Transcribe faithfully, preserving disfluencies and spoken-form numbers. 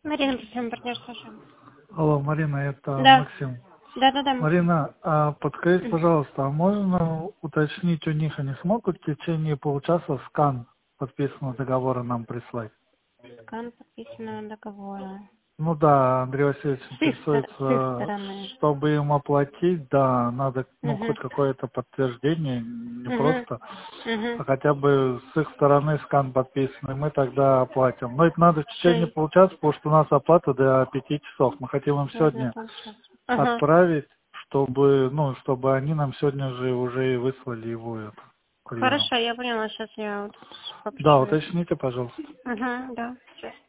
Марина, причем партнер, слушаем. Алло, Марина, это Да. Максим. Да, да, да. Марина, а подскажите, пожалуйста, а можно уточнить у них, они смогут в течение получаса скан подписанного договора нам прислать? Скан подписанного договора. Ну да, Андрей Васильевич С их, стор- с их интересуется, стороны. чтобы им оплатить, да, надо, ну, Угу. хоть какое-то подтверждение, не Угу. просто, Угу. а хотя бы с их стороны скан подписанный, мы тогда оплатим. Но это надо в течение Все. получаса, потому что у нас оплата до пяти часов. Мы хотим им Ладно, сегодня получается. Ага. отправить, чтобы, ну, чтобы они нам сегодня же уже и выслали его это, курьером. Хорошо, я поняла, сейчас я вот Да, попрошу. уточните, пожалуйста. Угу, да, сейчас.